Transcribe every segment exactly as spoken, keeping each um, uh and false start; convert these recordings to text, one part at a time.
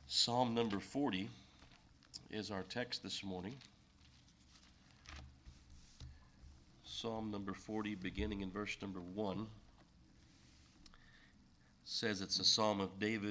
Psalm number forty is our text this morning. Psalm number forty, beginning in verse number one, says it's a psalm of David.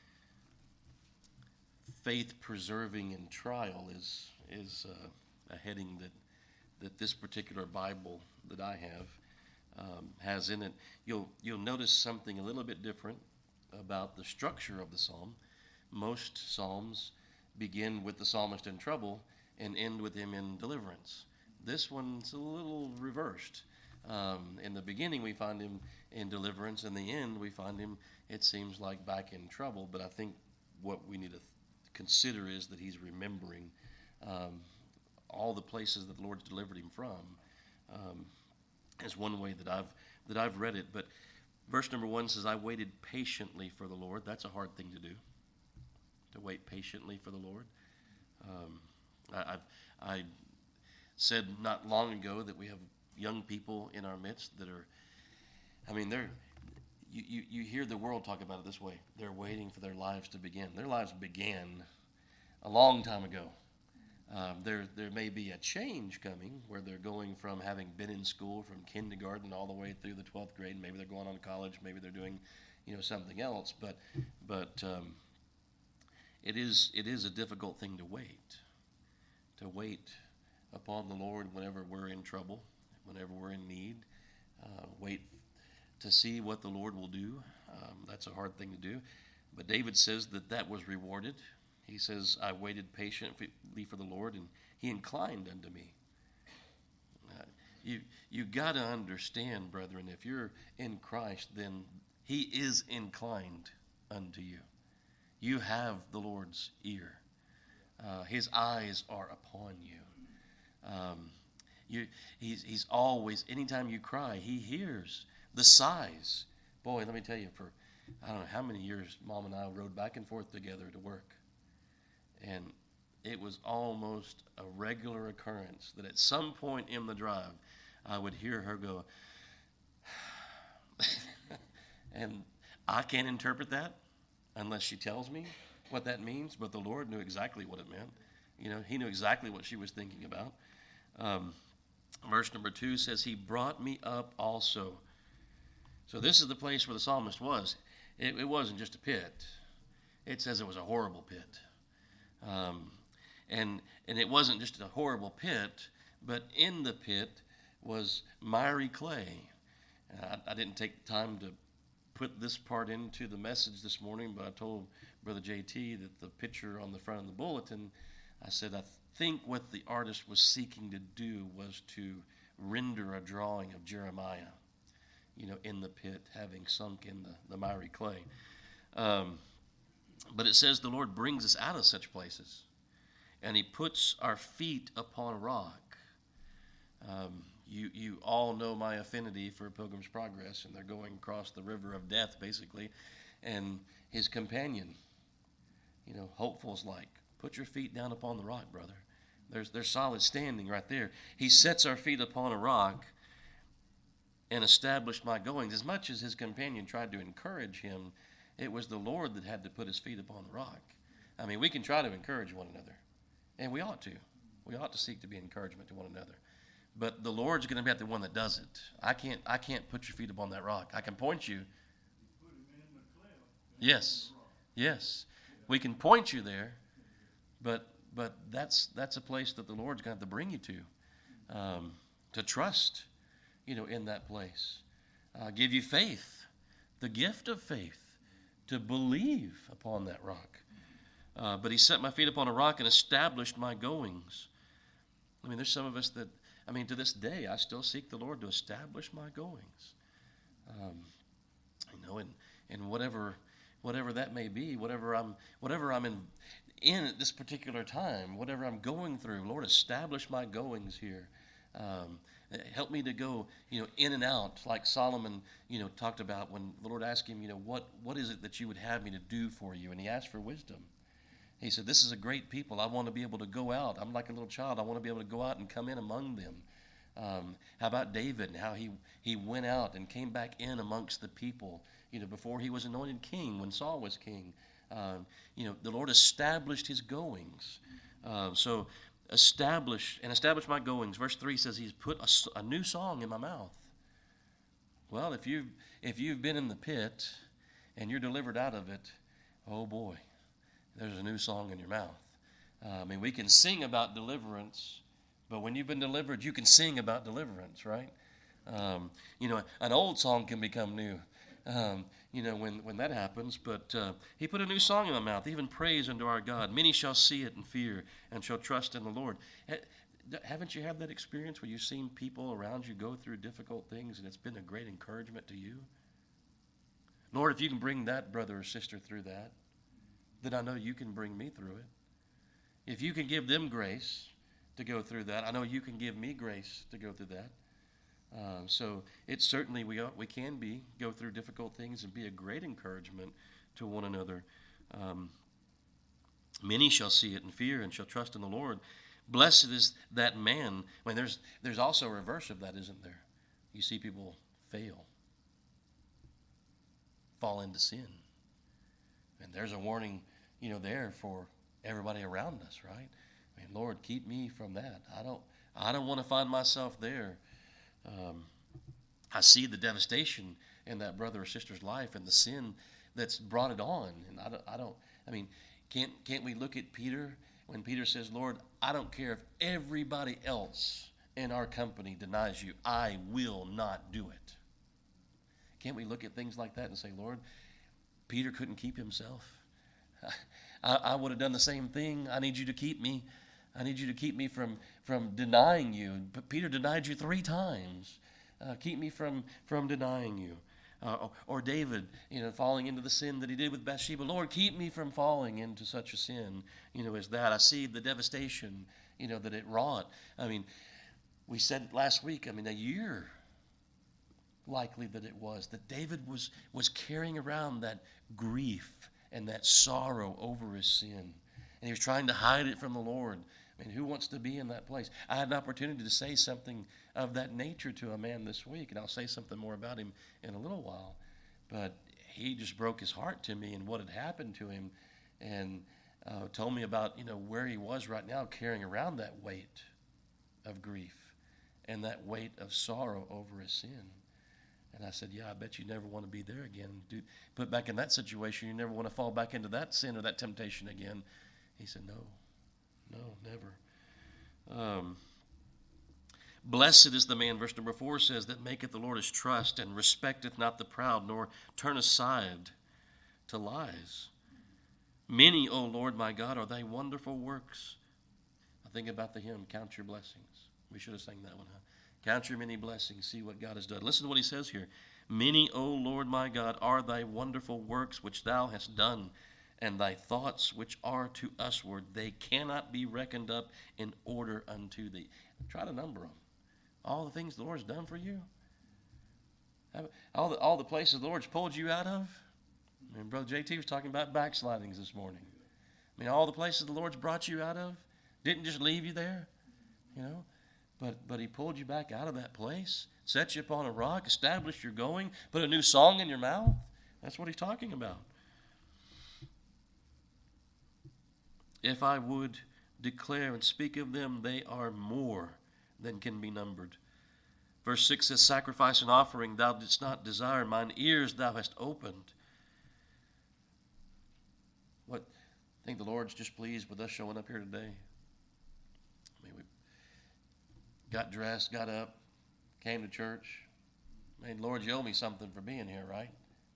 Faith preserving in trial is is uh, a heading that that this particular Bible that I have um, has in it. You'll you'll notice something a little bit different about the structure of the psalm. Most psalms begin with the psalmist in trouble and end with him in deliverance. This one's a little reversed. Um, in the beginning, we find him in deliverance. In the end, we find him, it seems like, back in trouble. But I think what we need to th- consider is that he's remembering um, all the places that the Lord's delivered him from. Um, is one way that I've that I've read it. But verse number one says, "I waited patiently for the Lord." That's a hard thing to do. To wait patiently for the Lord. Um, I, I've I said not long ago that we have young people in our midst that are, I mean, they're, you, you, you hear the world talk about it this way. They're waiting for their lives to begin. Their lives began a long time ago. Um, there there may be a change coming where they're going from having been in school from kindergarten all the way through the twelfth grade. Maybe they're going on to college. Maybe they're doing, you know, something else. But but um, It is it is a difficult thing to wait, to wait upon the Lord whenever we're in trouble, whenever we're in need, uh, wait to see what the Lord will do. Um, that's a hard thing to do. But David says that that was rewarded. He says, "I waited patiently for the Lord, and he inclined unto me." Uh, you you got to understand, brethren, if you're in Christ, then he is inclined unto you. You have the Lord's ear. Uh, his eyes are upon you. Um, you he's, he's always, anytime you cry, he hears the sighs. Boy, let me tell you, for I don't know how many years Mom and I rode back and forth together to work. And it was almost a regular occurrence that at some point in the drive, I would hear her go, and I can't interpret that unless she tells me what that means, but the Lord knew exactly what it meant. You know, he knew exactly what she was thinking about. Um, verse number two says, "He brought me up also." So this is the place where the psalmist was. It, it wasn't just a pit. It says it was a horrible pit. Um, and and it wasn't just a horrible pit, but in the pit was miry clay. I, I didn't take time to put this part into the message this morning, but I told Brother J T that the picture on the front of the bulletin, I said, I think what the artist was seeking to do was to render a drawing of Jeremiah, you know, in the pit, having sunk in the, the miry clay. Um, but it says the Lord brings us out of such places, and he puts our feet upon a rock. Um, You you all know my affinity for Pilgrim's Progress, and they're going across the river of death, basically. And his companion, you know, Hopeful's like, "Put your feet down upon the rock, brother." There's there's solid standing right there. He sets our feet upon a rock and established my goings. As much as his companion tried to encourage him, it was the Lord that had to put his feet upon the rock. I mean, we can try to encourage one another, and we ought to. We ought to seek to be encouragement to one another. But the Lord's going to be the one that does it. I can't I can't put your feet upon that rock. I can point you. Yes. Yes. We can point you there, but but that's that's a place that the Lord's going to have to bring you to. Um, to trust, you know, in that place. Uh, give you faith, the gift of faith, to believe upon that rock. Uh, but he set my feet upon a rock and established my goings. I mean, there's some of us that, I mean, to this day, I still seek the Lord to establish my goings. Um, you know, and and whatever whatever that may be, whatever I'm whatever I'm in in at this particular time, whatever I'm going through, Lord, establish my goings here. Um, help me to go, you know, in and out, like Solomon, you know, talked about when the Lord asked him, you know, what what is it that you would have me to do for you? And he asked for wisdom. He said, "This is a great people. I want to be able to go out. I'm like a little child. I want to be able to go out and come in among them." Um, how about David and how he, he went out and came back in amongst the people, you know, before he was anointed king, when Saul was king. Um, you know, the Lord established his goings. Um, so establish and establish my goings. Verse three says he's put a, a new song in my mouth. Well, if you've, if you've been in the pit and you're delivered out of it, oh boy, there's a new song in your mouth. Uh, I mean, we can sing about deliverance, but when you've been delivered, you can sing about deliverance, right? Um, you know, an old song can become new, um, you know, when, when that happens. But uh, he put a new song in my mouth, even praise unto our God. Many shall see it and fear and shall trust in the Lord. Haven't you had that experience where you've seen people around you go through difficult things and it's been a great encouragement to you? Lord, if you can bring that brother or sister through that, then I know you can bring me through it. If you can give them grace to go through that, I know you can give me grace to go through that. Uh, so it's certainly, we are, we can be, go through difficult things and be a great encouragement to one another. Um, Many shall see it and fear and shall trust in the Lord. Blessed is that man. I mean, there's, there's also a reverse of that, isn't there? You see people fail, fall into sin. And there's a warning, you know, there for everybody around us, right? I mean, Lord, keep me from that. I don't, I don't want to find myself there. Um, I see the devastation in that brother or sister's life and the sin that's brought it on. And I don't, I don't, I mean, can't, can't we look at Peter when Peter says, Lord, I don't care if everybody else in our company denies you, I will not do it. Can't we look at things like that and say, Lord, Peter couldn't keep himself. I, I would have done the same thing. I need you to keep me. I need you to keep me from, from denying you. But Peter denied you three times. Uh, keep me from, from denying you. Uh, or, or David, you know, falling into the sin that he did with Bathsheba. Lord, keep me from falling into such a sin, you know, as that. I see the devastation, you know, that it wrought. I mean, we said last week, I mean, a year likely that it was, that David was, was carrying around that grief and that sorrow over his sin. And he was trying to hide it from the Lord. I mean, who wants to be in that place? I had an opportunity to say something of that nature to a man this week, and I'll say something more about him in a little while. But he just broke his heart to me and what had happened to him, and uh, told me about, you know, where he was right now carrying around that weight of grief and that weight of sorrow over his sin. And I said, yeah, I bet you never want to be there again. Do, put back in that situation, you never want to fall back into that sin or that temptation again. He said, no, no, never. Um, Blessed is the man, verse number four says, that maketh the Lord his trust and respecteth not the proud, nor turn aside to lies. Many, O Lord my God, are thy wonderful works. I think about the hymn, Count Your Blessings. We should have sang that one, huh? Count your many blessings, see what God has done. Listen to what he says here. Many, O Lord my God, are thy wonderful works which thou hast done, and thy thoughts which are to usward. They cannot be reckoned up in order unto thee. Try to number them. All the things the Lord's done for you. All the, all the places the Lord's pulled you out of. I mean, Brother J T was talking about backslidings this morning. I mean, all the places the Lord's brought you out of. Didn't just leave you there, you know. But but he pulled you back out of that place, set you upon a rock, established your going, put a new song in your mouth. That's what he's talking about. If I would declare and speak of them, they are more than can be numbered. Verse six says, sacrifice and offering thou didst not desire, mine ears thou hast opened. What? I think the Lord's just pleased with us showing up here today. I mean, we got dressed, got up, came to church. I mean, Lord, you owe me something for being here, right?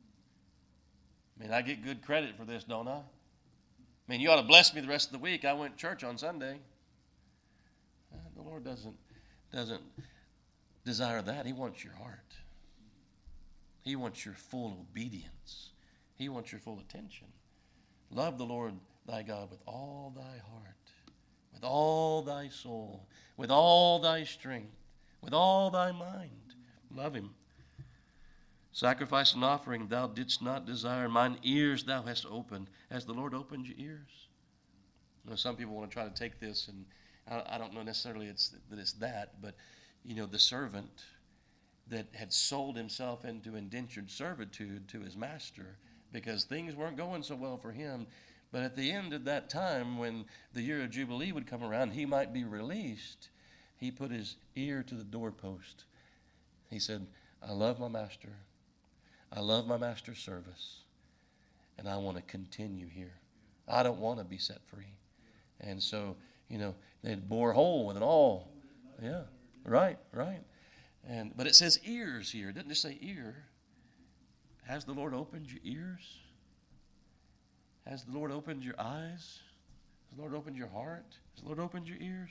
I mean, I get good credit for this, don't I? I mean, you ought to bless me the rest of the week. I went to church on Sunday. Uh, the Lord doesn't, doesn't desire that. He wants your heart. He wants your full obedience. He wants your full attention. Love the Lord thy God with all thy heart, with all thy soul, with all thy strength, with all thy mind. Love him. Sacrifice and offering thou didst not desire. Mine ears thou hast opened. Has the Lord opened your ears? You know, some people want to try to take this, and I, I don't know necessarily it's, that it's that, but, you know, the servant that had sold himself into indentured servitude to his master, because things weren't going so well for him. But at the end of that time, when the year of Jubilee would come around, he might be released. He put his ear to the doorpost. He said, I love my master. I love my master's service. And I want to continue here. I don't want to be set free. And so, you know, they'd bore a hole with an awl. Yeah, right, right. And but it says ears here. It doesn't just say ear. Has the Lord opened your ears? Has the Lord opened your eyes? Has the Lord opened your heart? Has the Lord opened your ears?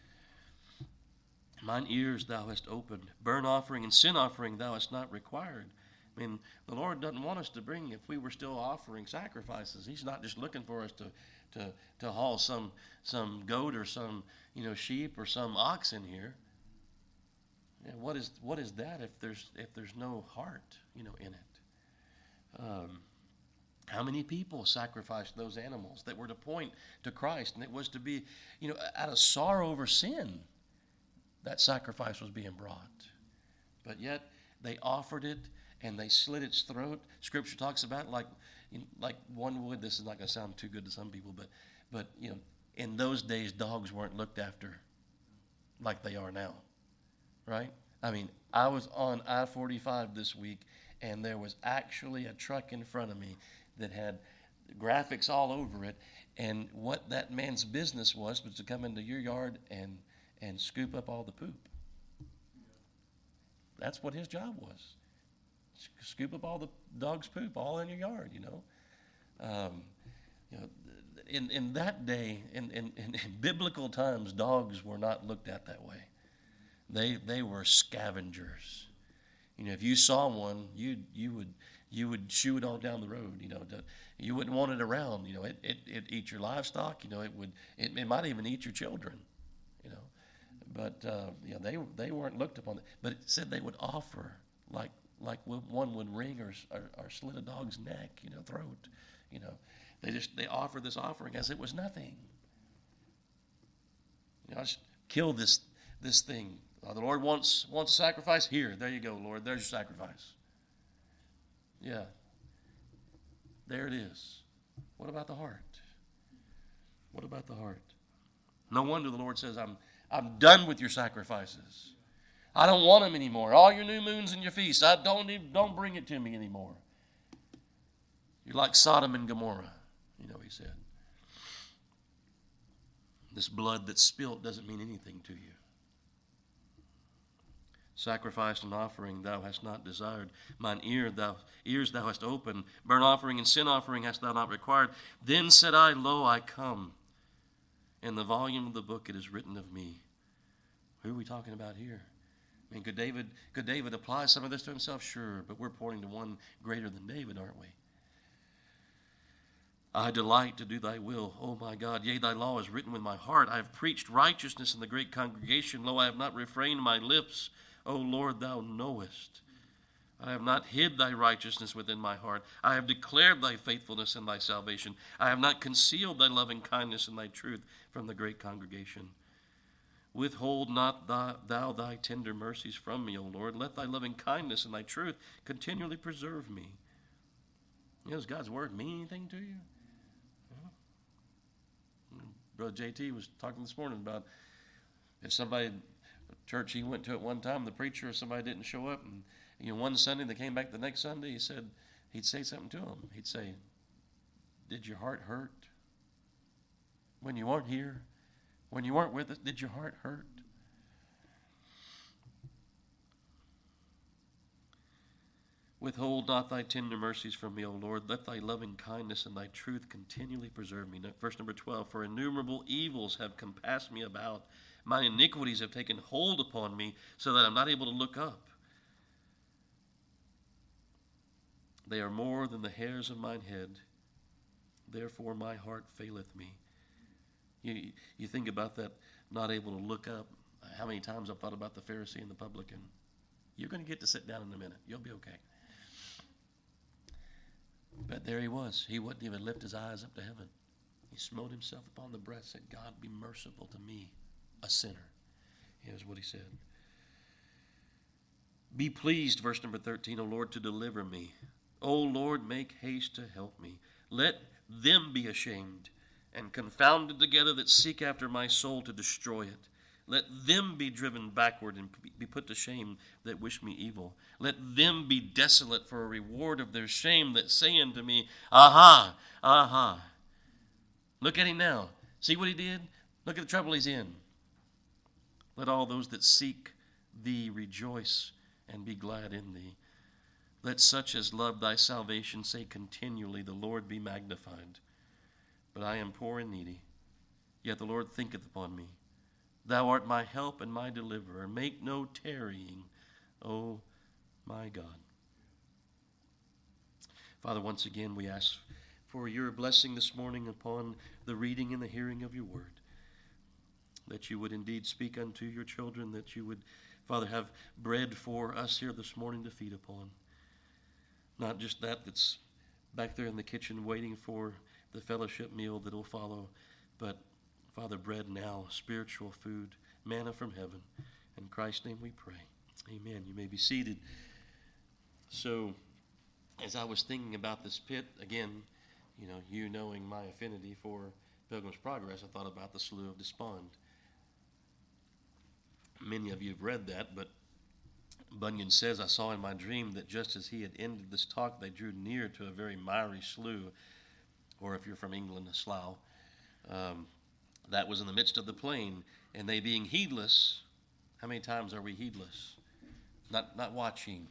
Mine ears thou hast opened. Burnt offering and sin offering thou hast not required. I mean, the Lord doesn't want us to bring, if we were still offering sacrifices, he's not just looking for us to to, to haul some some goat or some, you know, sheep or some ox in here. Yeah, what is what is that if there's if there's no heart, you know, in it? Um, how many people sacrificed those animals that were to point to Christ, and it was to be, you know, out of sorrow over sin, that sacrifice was being brought. But yet they offered it and they slit its throat. Scripture talks about it like like one would. This is not going to sound too good to some people, but but you know, in those days dogs weren't looked after like they are now, right? I mean, I was on I forty-five this week, and there was actually a truck in front of me that had graphics all over it, and what that man's business was was to come into your yard and and scoop up all the poop. That's what his job was. Scoop up all the dog's poop all in your yard, you know. Um, you know, in, in that day, in, in, in biblical times, dogs were not looked at that way. They they were scavengers. You know, if you saw one, you you would you would shoo it on down the road. You know, to, you wouldn't want it around. You know, it it it eat your livestock. You know, it would it, it might even eat your children. You know, but uh, you know they they weren't looked upon. But it said they would offer like. Like one would wring or, or, or slit a dog's neck, you know, throat, you know. They just, they offered this offering as it was nothing. You know, just kill this this thing. Uh, the Lord wants wants a sacrifice. Here, there you go, Lord. There's your sacrifice. Yeah. There it is. What about the heart? What about the heart? No wonder the Lord says, I'm I'm done with your sacrifices. I don't want them anymore. All your new moons and your feasts, I don't even, don't bring it to me anymore. You're like Sodom and Gomorrah, you know, he said. This blood that's spilt doesn't mean anything to you. Sacrifice and offering thou hast not desired. Mine ear thou, ears thou hast opened. Burnt offering and sin offering hast thou not required. Then said I, Lo, I come. In the volume of the book it is written of me. Who are we talking about here? I mean, could David, could David apply some of this to himself? Sure, but we're pointing to one greater than David, aren't we? I delight to do thy will, O my God. Yea, thy law is written with my heart. I have preached righteousness in the great congregation. Lo, I have not refrained my lips. O Lord, thou knowest. I have not hid thy righteousness within my heart. I have declared thy faithfulness and thy salvation. I have not concealed thy loving kindness and thy truth from the great congregation. Withhold not thy, thou thy tender mercies from me, O Lord. Let thy loving kindness and thy truth continually preserve me. You know, does God's word mean anything to you? Yeah. Brother J T was talking this morning about if somebody, church he went to at one time, the preacher or somebody didn't show up, and you know, one Sunday they came back the next Sunday, he said, he'd say something to him. He'd say, did your heart hurt when you weren't here? When you weren't with us, did your heart hurt? Withhold not thy tender mercies from me, O Lord. Let thy loving kindness and thy truth continually preserve me. Verse number twelve, for innumerable evils have compassed me about. My iniquities have taken hold upon me, so that I'm not able to look up. They are more than the hairs of mine head. Therefore my heart faileth me. You, you think about that, not able to look up. How many times I've thought about the Pharisee and the publican. You're going to get to sit down in a minute. You'll be okay. But there he was. He wouldn't even lift his eyes up to heaven. He smote himself upon the breast, said, God, be merciful to me, a sinner. Here's what he said. Be pleased, verse number thirteen, O Lord, to deliver me. O Lord, make haste to help me. Let them be ashamed and confounded together that seek after my soul to destroy it. Let them be driven backward and be put to shame that wish me evil. Let them be desolate for a reward of their shame that say unto me, Aha, aha. Look at him now. See what he did? Look at the trouble he's in. Let all those that seek thee rejoice and be glad in thee. Let such as love thy salvation say continually, The Lord be magnified. But I am poor and needy, yet the Lord thinketh upon me. Thou art my help and my deliverer. Make no tarrying, O my God. Father, once again we ask for your blessing this morning upon the reading and the hearing of your word. That you would indeed speak unto your children, that you would, Father, have bread for us here this morning to feed upon. Not just that that's back there in the kitchen waiting for the fellowship meal that will follow, but, Father, bread now, spiritual food, manna from heaven. In Christ's name we pray. Amen. You may be seated. So, as I was thinking about this pit, again, you know, you knowing my affinity for Pilgrim's Progress, I thought about the Slough of Despond. Many of you have read that, but Bunyan says, I saw in my dream that just as he had ended this talk, they drew near to a very miry slough, or if you're from England, a slough. Um, that was in the midst of the plain, and they being heedless, how many times are we heedless? Not, not watching.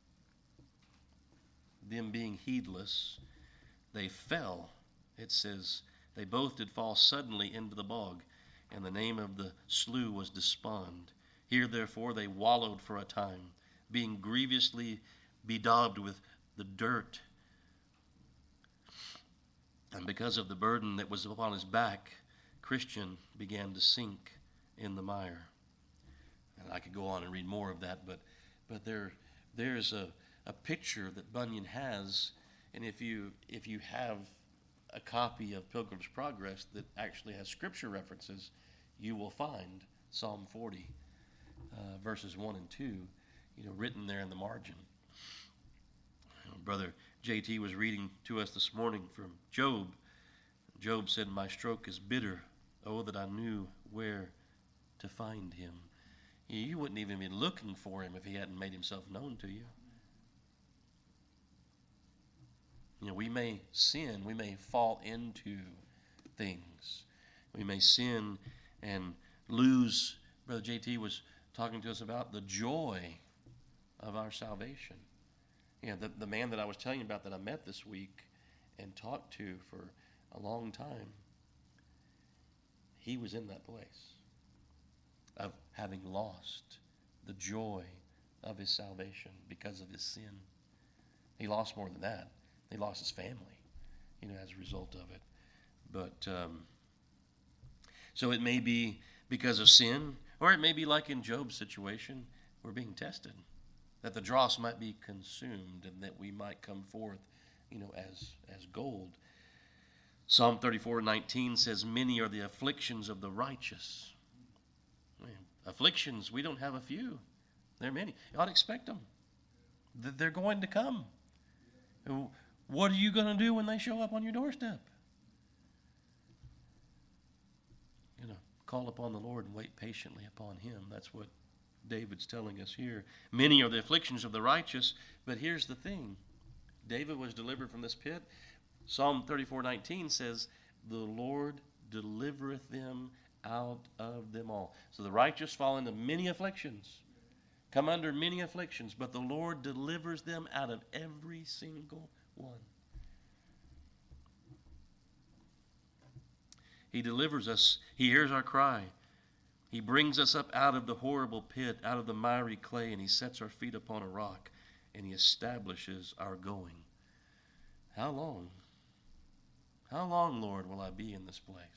Them being heedless, they fell. It says, they both did fall suddenly into the bog, and the name of the slough was Despond. Here, therefore, they wallowed for a time, being grievously bedaubed with the dirt. And because of the burden that was upon his back, Christian began to sink in the mire. And I could go on and read more of that, but but there there's a, a picture that Bunyan has, and if you if you have a copy of Pilgrim's Progress that actually has scripture references, you will find Psalm forty, uh, verses one and two, you know, written there in the margin. Brother J T was reading to us this morning from Job. Job said, my stroke is bitter. Oh, that I knew where to find him. You wouldn't even be looking for him if he hadn't made himself known to you. You know, we may sin, we may fall into things. We may sin and lose. Brother J T was talking to us about the joy of our salvation. You know, the, the man that I was telling you about that I met this week and talked to for a long time, he was in that place of having lost the joy of his salvation because of his sin. He lost more than that. He lost his family, you know, as a result of it. But, um, so it may be because of sin, or it may be like in Job's situation, we're being tested, that the dross might be consumed and that we might come forth, you know, as, as gold. Psalm thirty-four nineteen says, many are the afflictions of the righteous. Man, afflictions, we don't have a few. There are many. You ought to expect them. They're going to come. What are you going to do when they show up on your doorstep? You know, call upon the Lord and wait patiently upon him. That's what David's telling us here. Many are the afflictions of the righteous, but here's the thing. David was delivered from this pit. Psalm thirty-four nineteen says, the Lord delivereth them out of them all. So the righteous fall into many afflictions, come under many afflictions, but the Lord delivers them out of every single one. He delivers us. He hears our cry. He brings us up out of the horrible pit, out of the miry clay, and he sets our feet upon a rock, and he establishes our going. How long? How long, Lord, will I be in this place?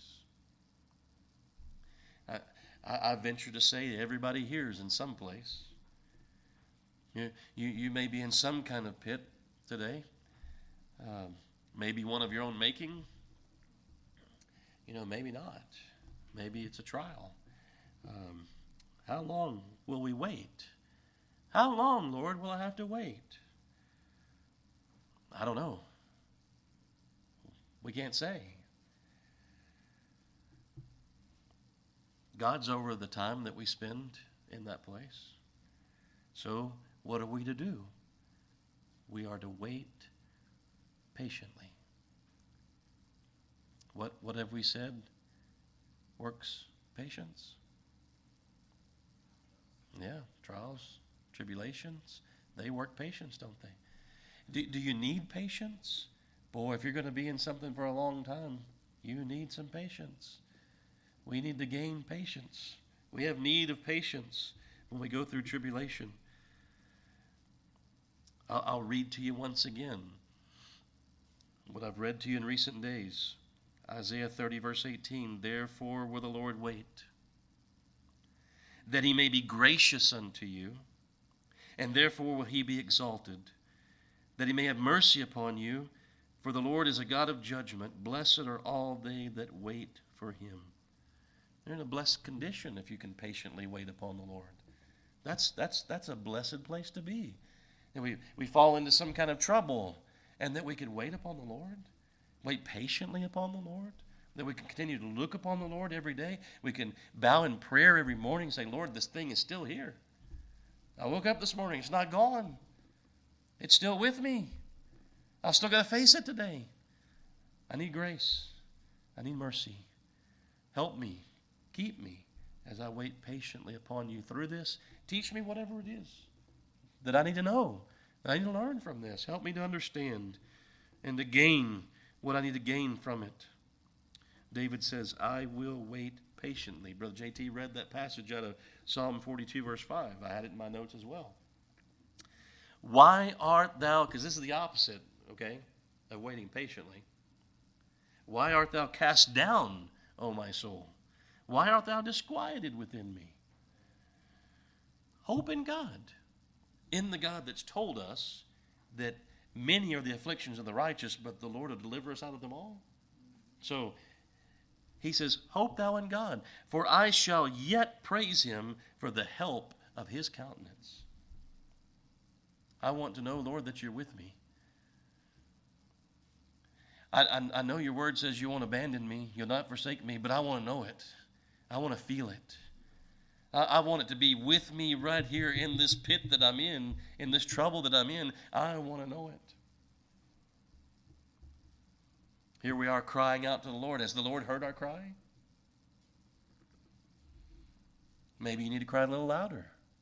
I, I, I venture to say that everybody here is in some place. You, you, you may be in some kind of pit today. Um, maybe one of your own making. You know, maybe not. Maybe it's a trial. Um, how long will we wait? How long, Lord, will I have to wait? I don't know. We can't say. God's over the time that we spend in that place. So what are we to do? We are to wait patiently. What, what have we said works patience? Yeah, trials, tribulations, they work patience, don't they? Do, do you need patience? Boy, if you're going to be in something for a long time, you need some patience. We need to gain patience. We have need of patience when we go through tribulation. I'll, I'll read to you once again what I've read to you in recent days. Isaiah thirty, verse eighteen, therefore will the Lord wait, that he may be gracious unto you, and therefore will he be exalted, that he may have mercy upon you, for the Lord is a God of judgment. Blessed are all they that wait for him. You're in a blessed condition if you can patiently wait upon the Lord. That's that's that's a blessed place to be. And we, we fall into some kind of trouble, and that we can wait upon the Lord, wait patiently upon the Lord, that we can continue to look upon the Lord every day. We can bow in prayer every morning and say, Lord, this thing is still here. I woke up this morning, it's not gone. It's still with me. I've still got to face it today. I need grace. I need mercy. Help me. Keep me as I wait patiently upon you through this. Teach me whatever it is that I need to know, that I need to learn from this. Help me to understand and to gain what I need to gain from it. David says, I will wait patiently. Brother J T read that passage out of Psalm forty-two, verse five. I had it in my notes as well. Why art thou, because this is the opposite, okay, of waiting patiently. Why art thou cast down, O my soul? Why art thou disquieted within me? Hope in God, in the God that's told us that many are the afflictions of the righteous, but the Lord will deliver us out of them all. So he says, hope thou in God, for I shall yet praise him for the help of his countenance. I want to know, Lord, that you're with me. I, I, I know your word says you won't abandon me, you'll not forsake me, but I want to know it. I want to feel it. I, I want it to be with me right here in this pit that I'm in, in this trouble that I'm in. I want to know it. Here we are crying out to the Lord. Has the Lord heard our cry? Maybe you need to cry a little louder.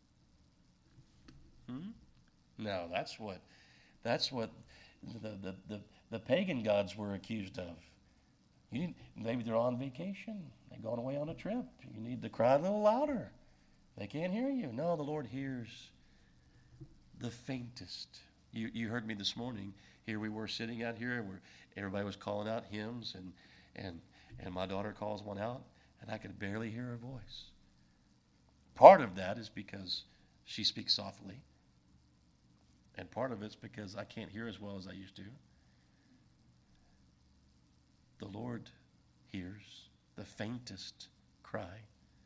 Hmm? No, that's what that's what the, the, the, the pagan gods were accused of. You need, maybe they're on vacation. They've gone away on a trip. You need to cry a little louder. They can't hear you. No, the Lord hears the faintest. You you heard me this morning. Here we were sitting out here where everybody was calling out hymns, and and and my daughter calls one out, and I could barely hear her voice. Part of that is because she speaks softly, and part of it's because I can't hear as well as I used to. The Lord hears the faintest cry.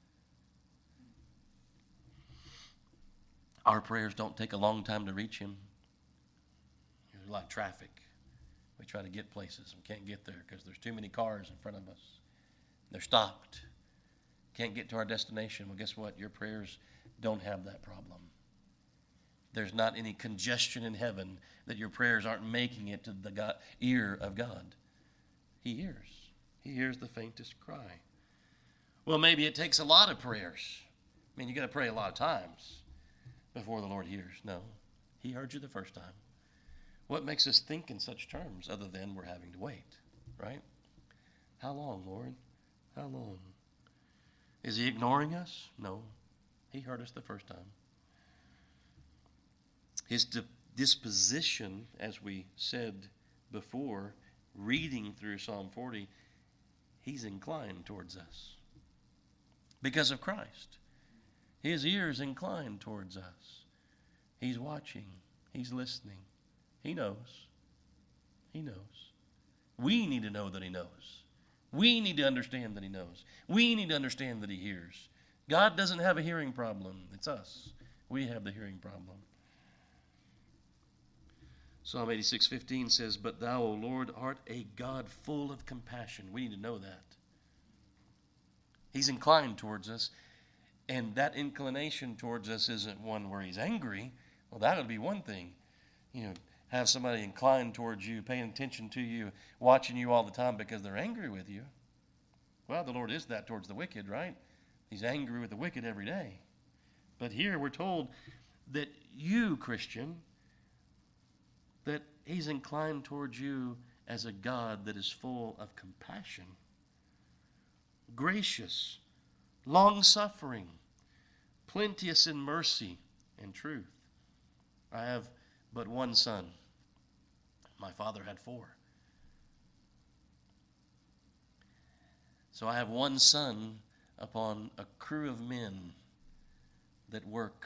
Our prayers don't take a long time to reach him. There's a lot of traffic. We try to get places and can't get there because there's too many cars in front of us. They're stopped. Can't get to our destination. Well, guess what? Your prayers don't have that problem. There's not any congestion in heaven that your prayers aren't making it to the God, ear of God. He hears. He hears the faintest cry. Well, maybe it takes a lot of prayers. I mean, you got to pray a lot of times before the Lord hears. No, he heard you the first time. What makes us think in such terms other than we're having to wait, right? How long, Lord? How long? Is he ignoring us? No. He heard us the first time. His di- disposition, as we said before, reading through Psalm forty, he's inclined towards us because of Christ. His ears inclined towards us. He's watching. He's listening. He knows. He knows. We need to know that he knows. We need to understand that he knows. We need to understand that he hears. God doesn't have a hearing problem. It's us. We have the hearing problem. Psalm eighty-six fifteen says, "But thou, O Lord, art a God full of compassion." We need to know that. He's inclined towards us, and that inclination towards us isn't one where he's angry. Well, that would be one thing. You know, have somebody inclined towards you, paying attention to you, watching you all the time because they're angry with you. Well, the Lord is that towards the wicked, right? He's angry with the wicked every day. But here we're told that you, Christian, that he's inclined towards you as a God that is full of compassion, gracious, long-suffering, plenteous in mercy and truth. I have but one son. My father had four. So I have one son upon a crew of men that work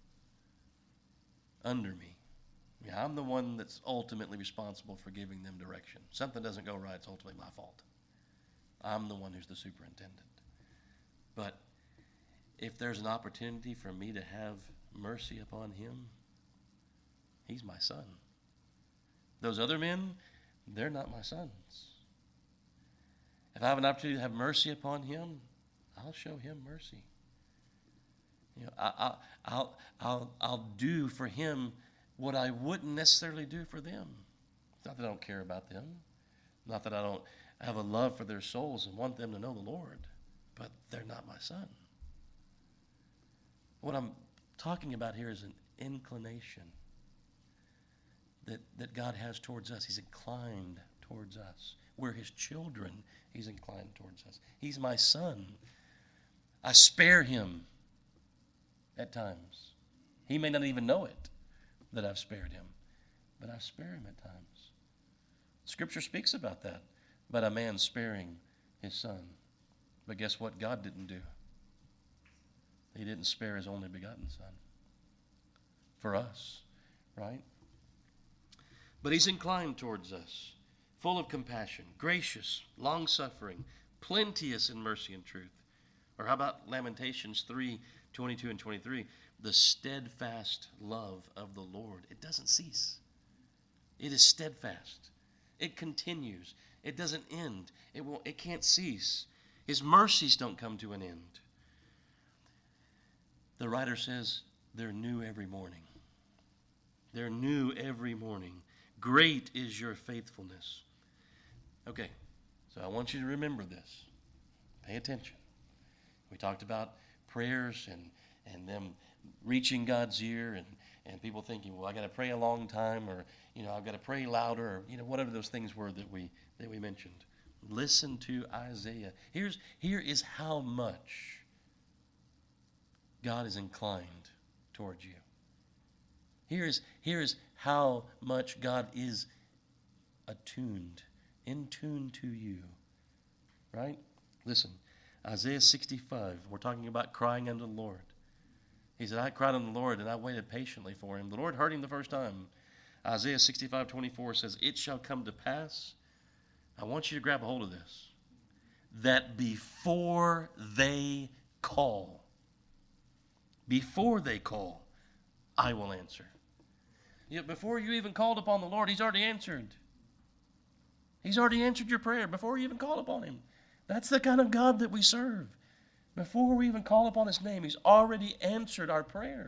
under me. Yeah, I'm the one that's ultimately responsible for giving them direction. Something doesn't go right, it's ultimately my fault. I'm the one who's the superintendent. But if there's an opportunity for me to have mercy upon him, he's my son. Those other men, they're not my sons. If I have an opportunity to have mercy upon him, I'll show him mercy. You know, I, I, I'll, I'll, I'll do for him what I wouldn't necessarily do for them. Not that I don't care about them. Not that I don't have a love for their souls and want them to know the Lord. But they're not my son. What I'm talking about here is an inclination that, that God has towards us. He's inclined towards us. We're his children. He's inclined towards us. He's my son. I spare him at times. He may not even know it that I've spared him, but I spare him at times. Scripture speaks about that, about a man sparing his son. But guess what God didn't do? He didn't spare his only begotten son for us, right? But he's inclined towards us, full of compassion, gracious, long-suffering, plenteous in mercy and truth. Or how about Lamentations three, twenty-two and twenty-three? The steadfast love of the Lord. It doesn't cease. It is steadfast. It continues. It doesn't end. It won't, it can't cease. His mercies don't come to an end. The writer says they're new every morning. They're new every morning. Great is your faithfulness. Okay, so I want you to remember this. Pay attention. We talked about prayers and, and them reaching God's ear and, and people thinking, well, I got to pray a long time, or, you know, I've got to pray louder, or, you know, whatever those things were that we that we mentioned. Listen to Isaiah. Here's here is how much God is inclined towards you. Here is here is how much God is attuned, in tune to you. Right? Listen, Isaiah sixty-five, we're talking about crying unto the Lord. He said, I cried unto the Lord, and I waited patiently for him. The Lord heard him the first time. Isaiah sixty-five twenty-four says, it shall come to pass, I want you to grab a hold of this, that before they call, before they call, I will answer. Yet before you even called upon the Lord, he's already answered. He's already answered your prayer before you even called upon him. That's the kind of God that we serve. Before we even call upon his name, he's already answered our prayer.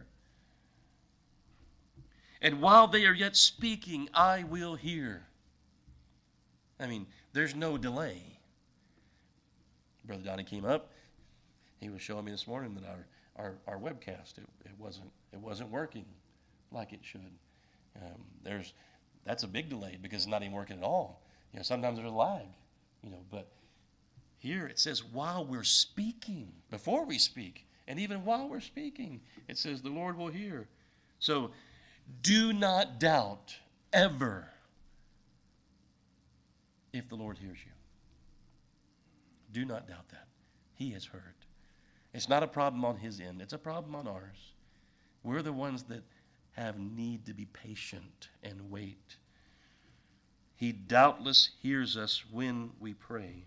And while they are yet speaking, I will hear. I mean, there's no delay. Brother Donnie came up. He was showing me this morning that our, our, our webcast, it, it wasn't it wasn't working like it should. Um, there's that's a big delay because it's not even working at all. You know, sometimes there's a lag. You know, but here it says while we're speaking, before we speak, and even while we're speaking, it says the Lord will hear. So do not doubt ever if the Lord hears you. Do not doubt that. He has heard. It's not a problem on his end. It's a problem on ours. We're the ones that have need to be patient and wait. He doubtless hears us when we pray.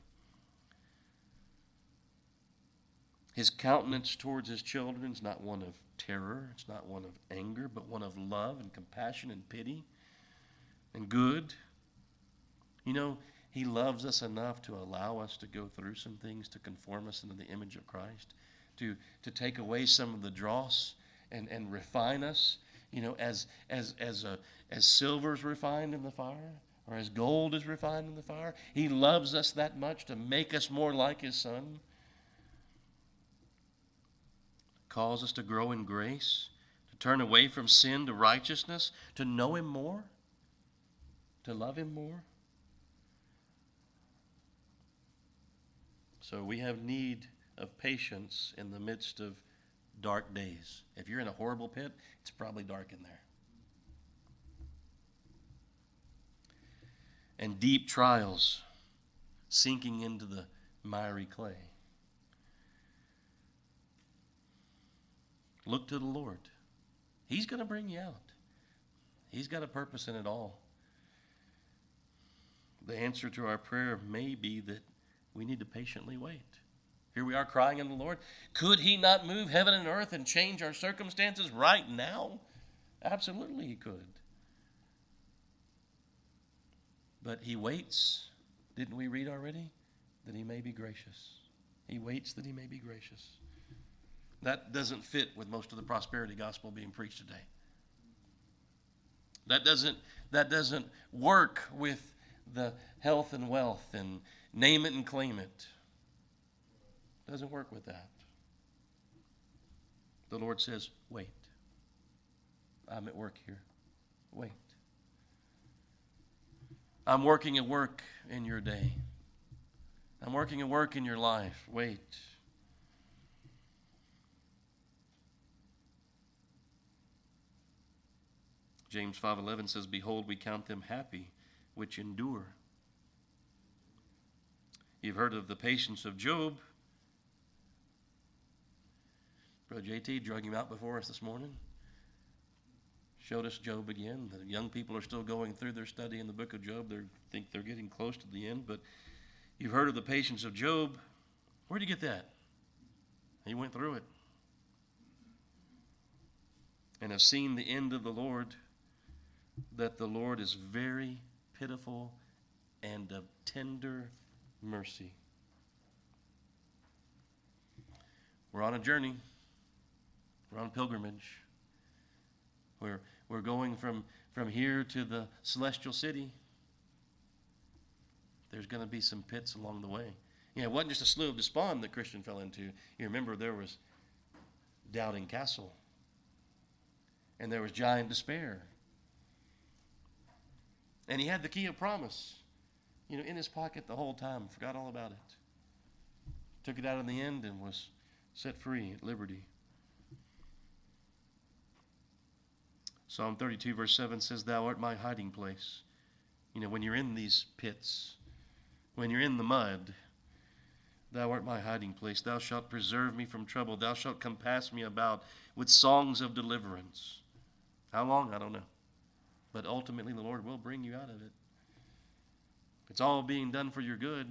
His countenance towards his children is not one of terror. It's not one of anger, but one of love and compassion and pity. and good. You know, he loves us enough to allow us to go through some things to conform us into the image of Christ, to, to take away some of the dross and, and refine us, you know, as as as a, as silver is refined in the fire, or as gold is refined in the fire. He loves us that much to make us more like his Son. Calls us to grow in grace, to turn away from sin to righteousness, to know him more, to love him more. So we have need of patience in the midst of dark days. If you're in a horrible pit, it's probably dark in there. And deep trials, sinking into the miry clay. Look to the Lord. He's going to bring you out. He's got a purpose in it all. The answer to our prayer may be that we need to patiently wait. Here we are crying unto the Lord. Could he not move heaven and earth and change our circumstances right now? Absolutely he could. But he waits. Didn't we read already? That he may be gracious. He waits that he may be gracious. That doesn't fit with most of the prosperity gospel being preached today. That doesn't, that doesn't work with the health and wealth and name it and claim it. Doesn't work with that. The Lord says, wait. I'm at work here. Wait. I'm working at work in your day. I'm working at work in your life. Wait. James five eleven says, behold, we count them happy which endure. You've heard of the patience of Job. Brother J T drug him out before us this morning. Showed us Job again. The young people are still going through their study in the book of Job. They think they're getting close to the end. But you've heard of the patience of Job. Where'd you get that? He went through it. And have seen the end of the Lord, that the Lord is very pitiful and of tender mercy. We're on a journey. We're on a pilgrimage. We're, we're going from, from here to the celestial city. There's going to be some pits along the way. You know, it wasn't just a slough of despond that Christian fell into. You remember there was Doubting Castle. And there was giant despair. And he had the key of promise, you know, in his pocket the whole time. Forgot all about it. Took it out in the end and was set free at liberty. Psalm thirty-two verse seven says, thou art my hiding place. You know, when you're in these pits, when you're in the mud, thou art my hiding place. Thou shalt preserve me from trouble. Thou shalt compass me about with songs of deliverance. How long? I don't know. But ultimately the Lord will bring you out of it. It's all being done for your good.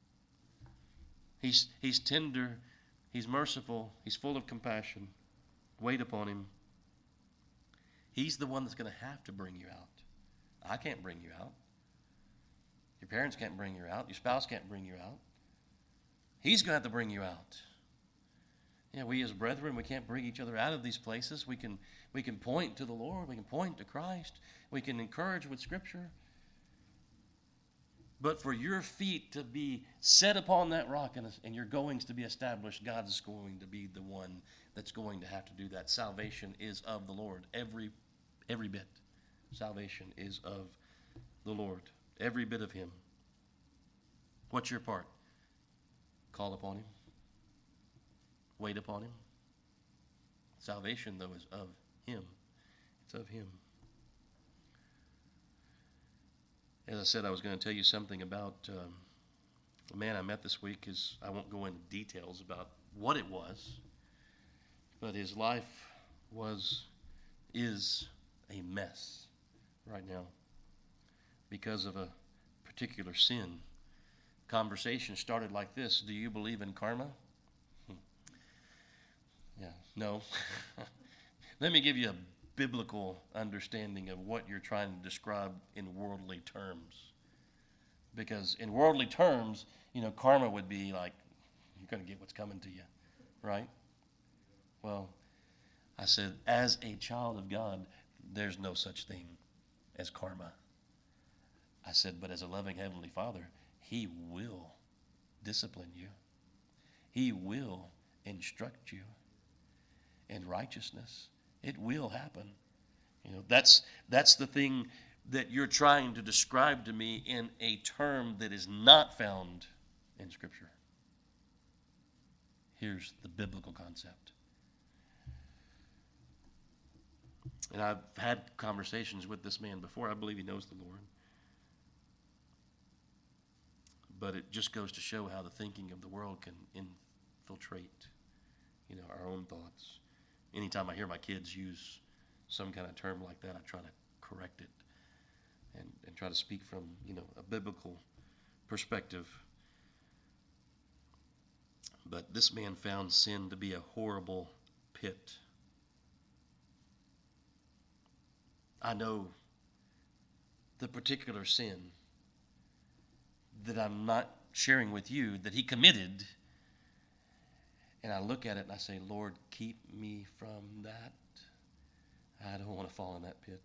He's, he's tender. He's merciful. He's full of compassion. Wait upon him. He's the one that's going to have to bring you out. I can't bring you out. Your parents can't bring you out. Your spouse can't bring you out. He's going to have to bring you out. Yeah, we as brethren, we can't bring each other out of these places. We can, we can point to the Lord. We can point to Christ. We can encourage with Scripture. But for your feet to be set upon that rock and, and your goings to be established, God is going to be the one that's going to have to do that. Salvation is of the Lord. Every, every bit. Salvation is of the Lord. Every bit of him. What's your part? Call upon him. Wait upon him. Salvation, though, is of him. It's of him. As I said, I was going to tell you something about um, a man I met this week. Is I won't go into details about what it was, but his life was, is a mess right now because of a particular sin. Conversation started like this: do you believe in karma? Hmm. Yeah, no. Let me give you a biblical understanding of what you're trying to describe in worldly terms. Because in worldly terms, you know, karma would be like, you're going to get what's coming to you, right? Well, I said, as a child of God, there's no such thing as karma. I said, but as a loving Heavenly Father, He will discipline you. He will instruct you in righteousness. It will happen. You know, that's that's the thing that you're trying to describe to me in a term that is not found in Scripture. Here's the biblical concept. And I've had conversations with this man before. I believe he knows the Lord. But it just goes to show how the thinking of the world can infiltrate, you know, our own thoughts. Anytime I hear my kids use some kind of term like that, I try to correct it and, and try to speak from, you know, a biblical perspective. But this man found sin to be a horrible pit. I know the particular sin that I'm not sharing with you that he committed, and I look at it and I say, Lord, keep me from that. I don't want to fall in that pit.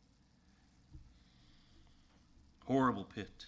Horrible pit.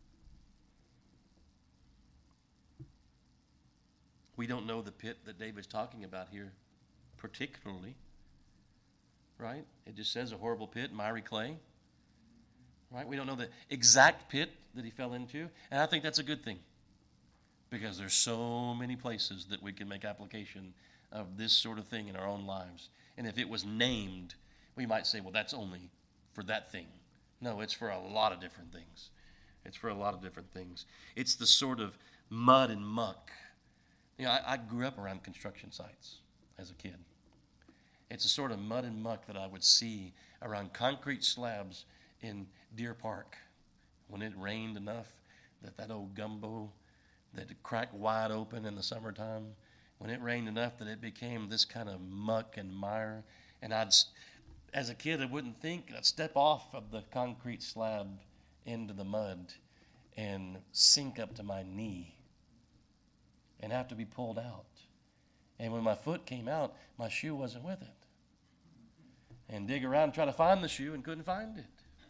We don't know the pit that David's talking about here particularly, right? It just says a horrible pit, miry clay, right? We don't know the exact pit that he fell into, and I think that's a good thing because there's so many places that we can make application of this sort of thing in our own lives. And if it was named, we might say, well, that's only for that thing. No, it's for a lot of different things. It's for a lot of different things. It's the sort of mud and muck. You know, I, I grew up around construction sites as a kid. It's a sort of mud and muck that I would see around concrete slabs in Deer Park when it rained enough that that old gumbo that cracked wide open in the summertime, when it rained enough that it became this kind of muck and mire. And I'd, as a kid, I wouldn't think, I'd step off of the concrete slab into the mud and sink up to my knee and have to be pulled out. And when my foot came out, my shoe wasn't with it. And dig around and try to find the shoe and couldn't find it.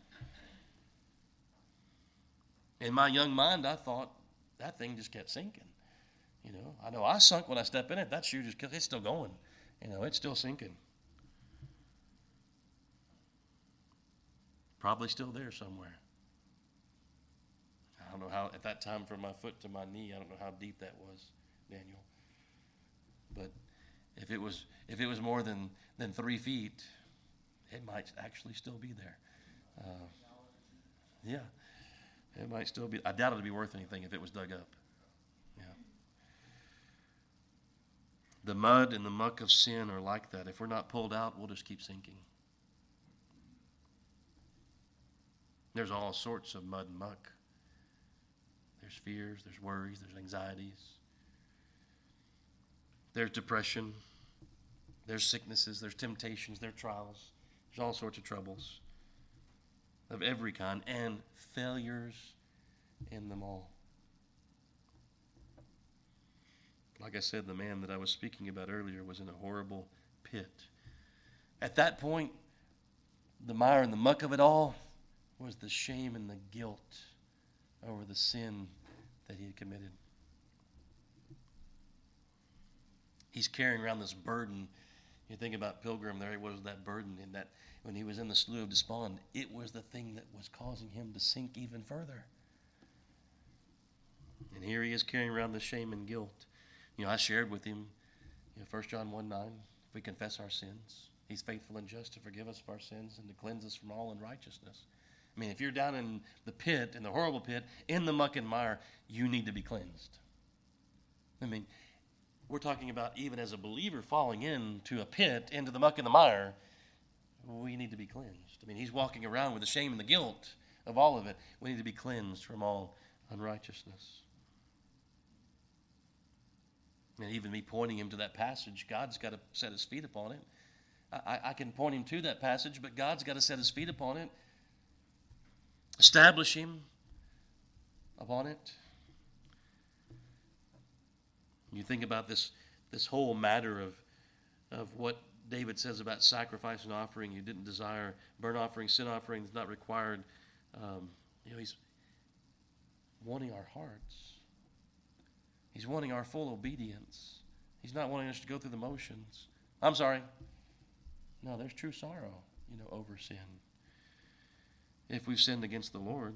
In my young mind, I thought that thing just kept sinking. You know, I know I sunk when I step in it. That shoe just, it's still going. You know, it's still sinking. Probably still there somewhere. I don't know how, at that time from my foot to my knee, I don't know how deep that was, Daniel. But if it was if it was more than, than three feet, it might actually still be there. Uh, yeah, it might still be. I doubt it'd be worth anything if it was dug up. Yeah. The mud and the muck of sin are like that. If we're not pulled out, we'll just keep sinking. There's all sorts of mud and muck. There's fears, there's worries, there's anxieties. There's depression. There's sicknesses, there's temptations, there's trials. There's all sorts of troubles of every kind and failures in them all. Like I said, the man that I was speaking about earlier was in a horrible pit. At that point, the mire and the muck of it all was the shame and the guilt over the sin that he had committed. He's carrying around this burden. You think about Pilgrim, there was that burden in that when he was in the Slough of Despond, it was the thing that was causing him to sink even further. And here he is carrying around the shame and guilt. You know, I shared with him, you know, First John one nine, if we confess our sins, he's faithful and just to forgive us of our sins and to cleanse us from all unrighteousness. I mean, if you're down in the pit, in the horrible pit, in the muck and mire, you need to be cleansed. I mean, we're talking about even as a believer falling into a pit, into the muck and the mire, we need to be cleansed. I mean, he's walking around with the shame and the guilt of all of it. We need to be cleansed from all unrighteousness. And even me pointing him to that passage, God's got to set his feet upon it. I, I can point him to that passage, but God's got to set his feet upon it, establish him upon it. You think about this this whole matter of of what David says about sacrifice and offering. You didn't desire burnt offering, sin offering is not required. Um, you know, he's wanting our hearts. He's wanting our full obedience. He's not wanting us to go through the motions. I'm sorry. No, there's true sorrow, you know, over sin. If we've sinned against the Lord.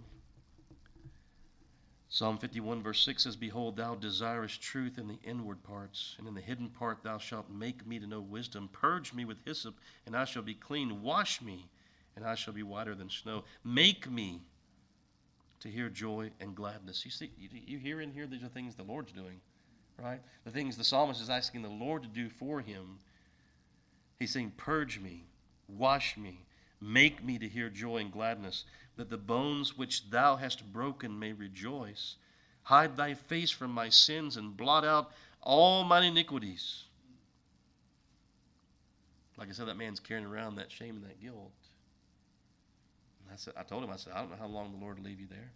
Psalm fifty-one verse six says, Behold, thou desirest truth in the inward parts, and in the hidden part thou shalt make me to know wisdom. Purge me with hyssop, and I shall be clean. Wash me, and I shall be whiter than snow. Make me to hear joy and gladness. You see, you, you hear in here, these are things the Lord's doing, right? The things the psalmist is asking the Lord to do for him. He's saying, purge me, wash me, make me to hear joy and gladness, that the bones which thou hast broken may rejoice. Hide thy face from my sins and blot out all mine iniquities. Like I said, that man's carrying around that shame and that guilt. I said, I told him, I said, I don't know how long the Lord will leave you there.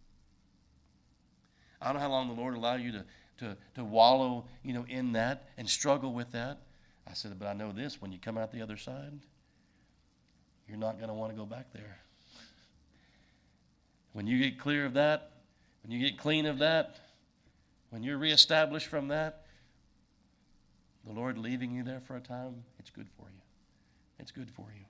I don't know how long the Lord will allow you to, to, to wallow, you know, in that and struggle with that. I said, but I know this, when you come out the other side, you're not going to want to go back there. When you get clear of that, when you get clean of that, when you're reestablished from that, the Lord leaving you there for a time, it's good for you. It's good for you.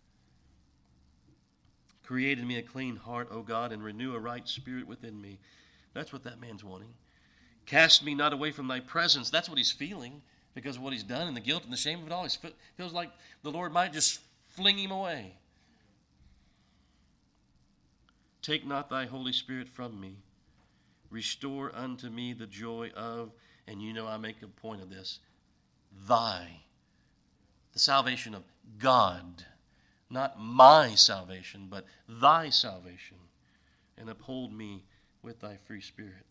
Create in me a clean heart, O God, and renew a right spirit within me. That's what that man's wanting. Cast me not away from thy presence. That's what he's feeling because of what he's done and the guilt and the shame of it all. He feels like the Lord might just fling him away. Take not thy Holy Spirit from me. Restore unto me the joy of, and you know I make a point of this, thy. The salvation of God. Not my salvation, but thy salvation. And uphold me with thy free spirit.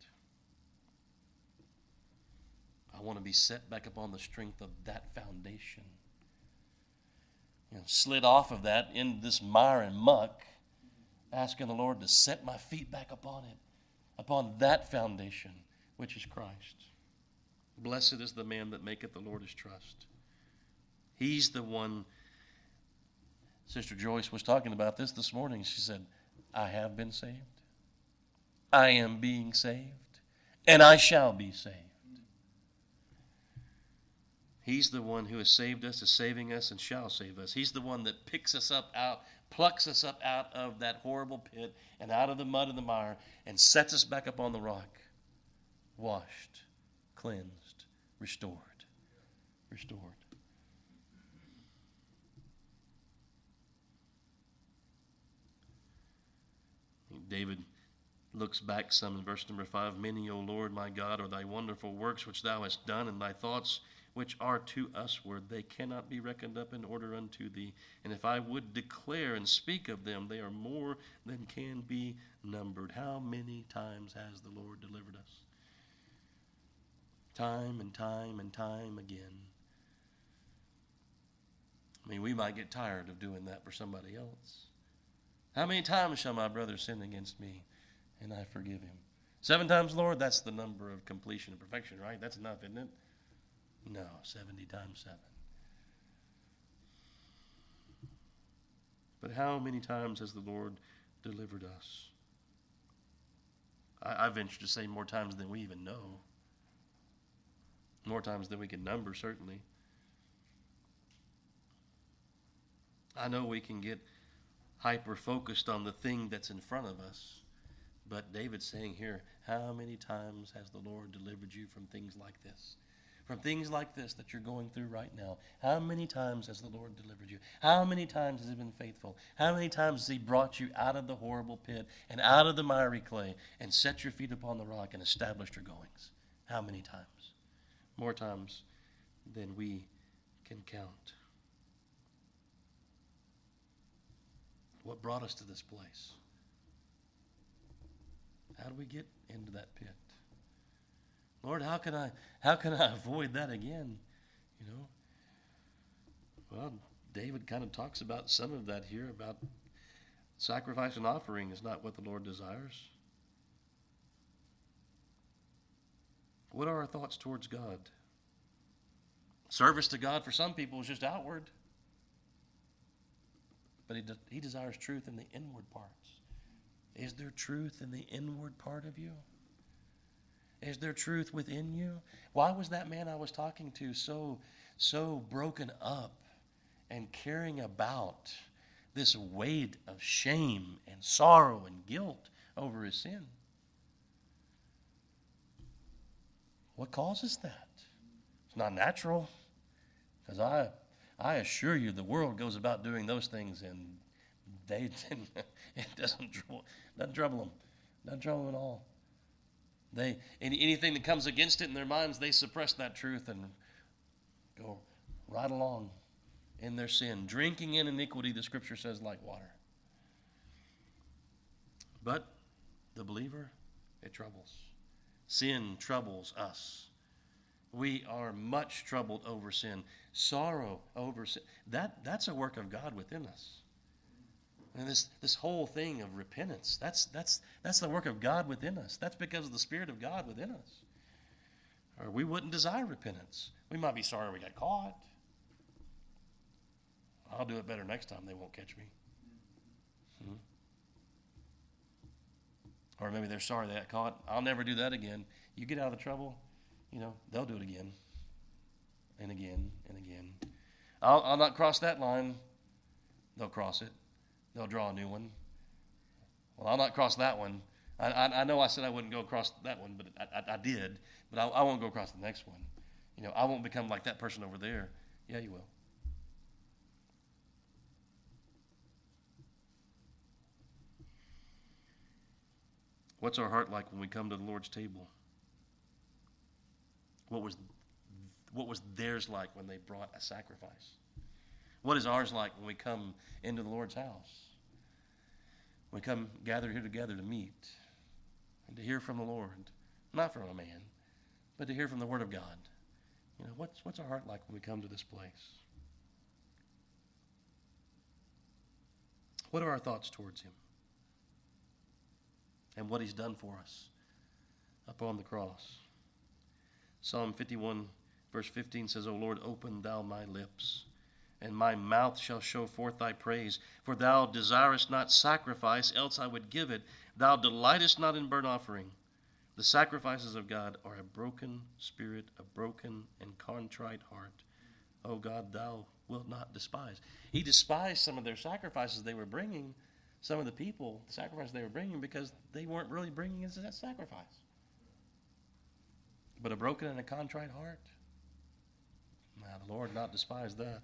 I want to be set back upon the strength of that foundation. You know, slid off of that in this mire and muck, asking the Lord to set my feet back upon it, upon that foundation, which is Christ. Blessed is the man that maketh the Lord his trust. He's the one. Sister Joyce was talking about this this morning. She said, I have been saved. I am being saved. And I shall be saved. He's the one who has saved us, is saving us, and shall save us. He's the one that picks us up out, plucks us up out of that horrible pit and out of the mud and the mire and sets us back up on the rock. Washed, cleansed, restored. Restored. David looks back some in verse number five. Many, O Lord, my God, are thy wonderful works which thou hast done, and thy thoughts which are to usward. They cannot be reckoned up in order unto thee. And if I would declare and speak of them, they are more than can be numbered. How many times has the Lord delivered us? Time and time and time again. I mean, we might get tired of doing that for somebody else. How many times shall my brother sin against me, and I forgive him? Seven times, Lord, that's the number of completion and perfection, right? That's enough, isn't it? No, seventy times seven. But how many times has the Lord delivered us? I, I venture to say more times than we even know. More times than we can number, certainly. I know we can get hyper-focused on the thing that's in front of us. But David's saying here, how many times has the Lord delivered you from things like this? From things like this that you're going through right now. How many times has the Lord delivered you? How many times has he been faithful? How many times has he brought you out of the horrible pit and out of the miry clay and set your feet upon the rock and established your goings? How many times? More times than we can count. What brought us to this place? How do we get into that pit? Lord, how can I how can I avoid that again? You know? Well, David kind of talks about some of that here, about sacrifice and offering is not what the Lord desires. What are our thoughts towards God? Service to God for some people is just outward. But he, de- he desires truth in the inward parts. Is there truth in the inward part of you? Is there truth within you? Why was that man I was talking to so, so broken up and carrying about this weight of shame and sorrow and guilt over his sin? What causes that? It's not natural. Because I, I assure you, the world goes about doing those things, and they it doesn't trouble, doesn't trouble them, doesn't trouble them at all. They any, anything that comes against it in their minds, they suppress that truth and go right along in their sin, drinking in iniquity. The Scripture says, like water. But the believer, it troubles. Sin troubles us. We are much troubled over sin. Sorrow over sin. That, that's a work of God within us. And this, this whole thing of repentance, that's, that's, that's the work of God within us. That's because of the Spirit of God within us. Or we wouldn't desire repentance. We might be sorry we got caught. I'll do it better next time. They won't catch me. Hmm. Or maybe they're sorry they got caught. I'll never do that again. You get out of the trouble, you know, they'll do it again and again and again. I'll, I'll not cross that line. They'll cross it. They'll draw a new one. Well, I'll not cross that one. I, I, I know I said I wouldn't go across that one, but I, I, I did. But I, I won't go across the next one. You know, I won't become like that person over there. Yeah, you will. What's our heart like when we come to the Lord's table? What was, what was theirs like when they brought a sacrifice? What is ours like when we come into the Lord's house? We come gather here together to meet and to hear from the Lord, not from a man, but to hear from the Word of God. You know, what's what's our heart like when we come to this place? What are our thoughts towards Him and what He's done for us up on the cross? Psalm fifty-one, verse fifteen says, O Lord, open thou my lips, and my mouth shall show forth thy praise. For thou desirest not sacrifice, else I would give it. Thou delightest not in burnt offering. The sacrifices of God are a broken spirit, a broken and contrite heart. O God, thou wilt not despise. He despised some of their sacrifices they were bringing, some of the people, the sacrifices they were bringing, because they weren't really bringing it as a sacrifice. But a broken and a contrite heart, now the Lord not despise that.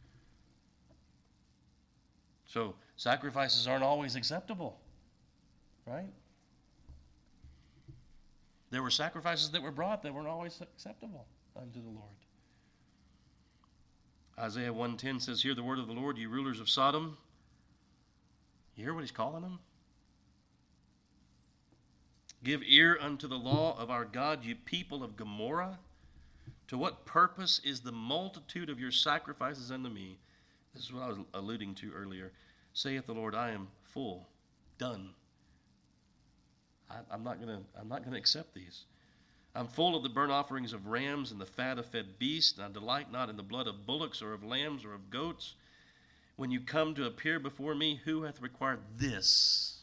So sacrifices aren't always acceptable, right? There were sacrifices that were brought that weren't always acceptable unto the Lord. Isaiah one ten says, hear the word of the Lord, you rulers of Sodom. You hear what he's calling them? Give ear unto the law of our God, you people of Gomorrah. To what purpose is the multitude of your sacrifices unto me? This is what I was alluding to earlier. Saith the Lord, I am full, done. I, I'm not gonna. I'm not gonna accept these. I'm full of the burnt offerings of rams and the fat of fed beasts, and I delight not in the blood of bullocks or of lambs or of goats. When you come to appear before me, who hath required this?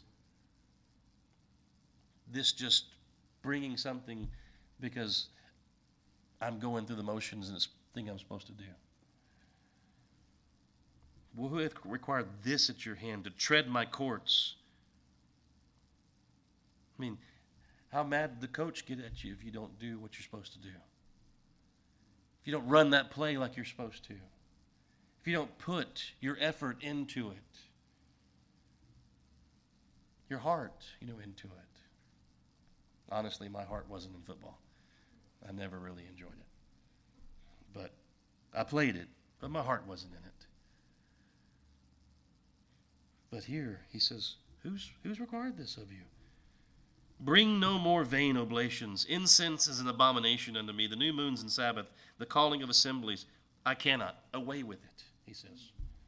This just bringing something because I'm going through the motions and it's the thing I'm supposed to do. Well, who hath required this at your hand, to tread my courts? I mean, how mad did the coach get at you if you don't do what you're supposed to do? If you don't run that play like you're supposed to? If you don't put your effort into it? Your heart, you know, into it. Honestly, my heart wasn't in football. I never really enjoyed it. But I played it, but my heart wasn't in it. But here, he says, who's, who's required this of you? Bring no more vain oblations. Incense is an abomination unto me. The new moons and Sabbath, the calling of assemblies, I cannot. Away with it, he says.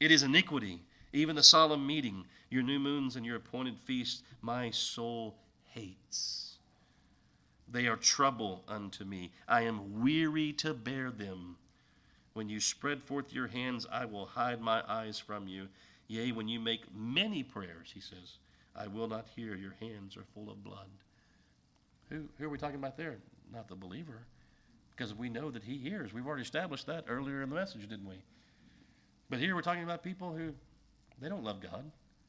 It is iniquity, even the solemn meeting, your new moons and your appointed feasts, my soul hates. They are trouble unto me. I am weary to bear them. When you spread forth your hands, I will hide my eyes from you. Yea, when you make many prayers, he says, I will not hear. Your hands are full of blood. Who, who are we talking about there? Not the believer, because we know that he hears. We've already established that earlier in the message, didn't we? But here we're talking about people who, they don't love God.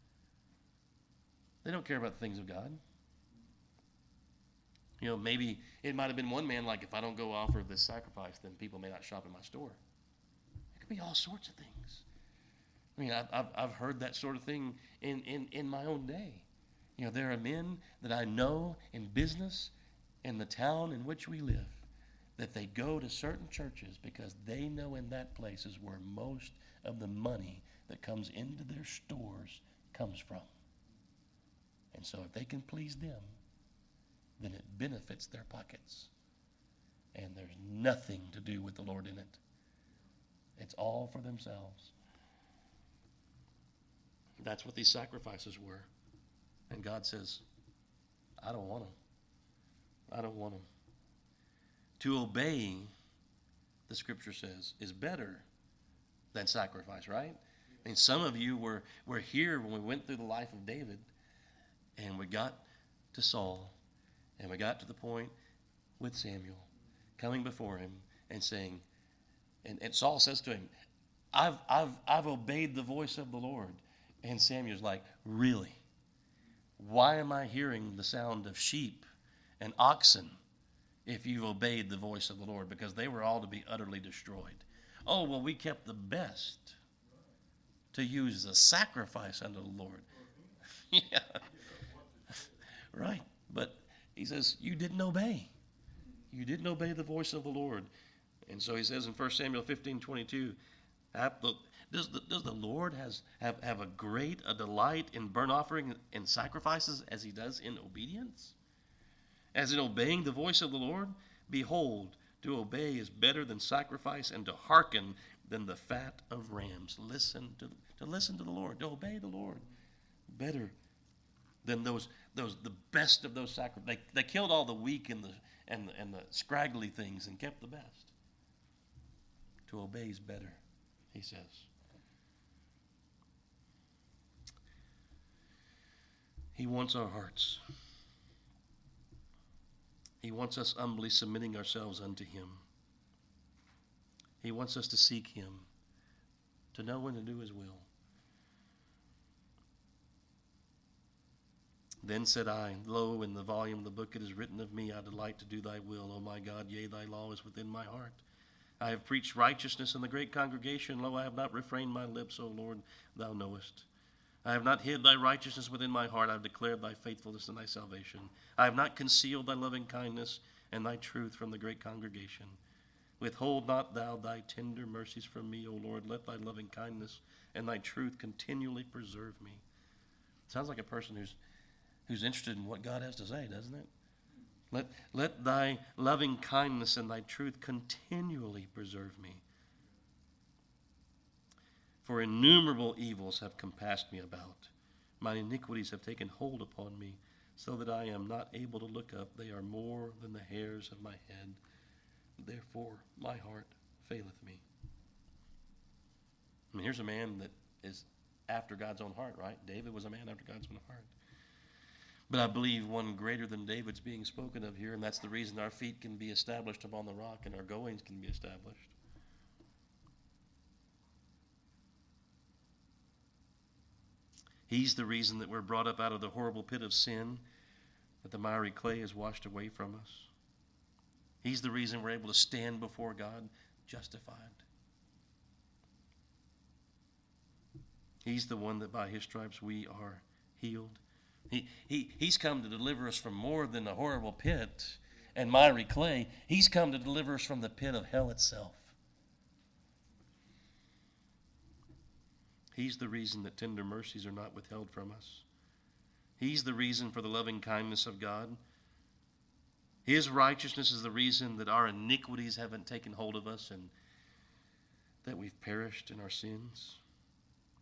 They don't care about the things of God. You know, maybe it might have been one man like, if I don't go offer this sacrifice, then people may not shop in my store. It could be all sorts of things. I mean, I've, I've, I've heard that sort of thing in, in, in my own day. You know, there are men that I know in business in the town in which we live that they go to certain churches because they know in that place is where most of the money that comes into their stores comes from. And so if they can please them, then it benefits their pockets. And there's nothing to do with the Lord in it. It's all for themselves. That's what these sacrifices were. And God says, I don't want them. I don't want them. To obey, the scripture says, is better than sacrifice, right? I mean, some of you were, were here when we went through the life of David, and we got to Saul, and we got to the point with Samuel coming before him and saying, and, and Saul says to him, I've, I've, I've obeyed the voice of the Lord. And Samuel's like, really? Why am I hearing the sound of sheep and oxen if you've obeyed the voice of the Lord? Because they were all to be utterly destroyed. Oh, well, we kept the best to use as a sacrifice unto the Lord. Yeah. Right. But he says, you didn't obey. You didn't obey the voice of the Lord. And so he says in First Samuel fifteen twenty-two, does the, does the Lord has, have, have a great a delight in burnt offering and sacrifices as he does in obedience? As in obeying the voice of the Lord? Behold, to obey is better than sacrifice, and to hearken than the fat of rams. Listen to, to listen to the Lord, to obey the Lord. Better than those those the best of those sacrifices. They, they killed all the weak and the and the, and the scraggly things and kept the best. To obey is better, he says. He wants our hearts. He wants us humbly submitting ourselves unto him. He wants us to seek him, to know when to do his will. Then said I, Lo, in the volume of the book it is written of me, I delight to do thy will, O my God, yea, thy law is within my heart. I have preached righteousness in the great congregation. Lo, I have not refrained my lips, O Lord, thou knowest. I have not hid thy righteousness within my heart. I have declared thy faithfulness and thy salvation. I have not concealed thy loving kindness and thy truth from the great congregation. Withhold not thou thy tender mercies from me, O Lord. Let thy loving kindness and thy truth continually preserve me. Sounds like a person who's who's interested in what God has to say, doesn't it? Let, let thy loving kindness and thy truth continually preserve me. For innumerable evils have compassed me about. My iniquities have taken hold upon me, so that I am not able to look up. They are more than the hairs of my head. Therefore my heart faileth me. I mean, here's a man that is after God's own heart, right? David was a man after God's own heart. But I believe one greater than David's being spoken of here, and that's the reason our feet can be established upon the rock and our goings can be established. He's the reason that we're brought up out of the horrible pit of sin, that the miry clay is washed away from us. He's the reason we're able to stand before God justified. He's the one that by his stripes we are healed. He, he, he's come to deliver us from more than a horrible pit and miry clay. He's come to deliver us from the pit of hell itself. He's the reason that tender mercies are not withheld from us. He's the reason for the loving kindness of God. His righteousness is the reason that our iniquities haven't taken hold of us and that we've perished in our sins.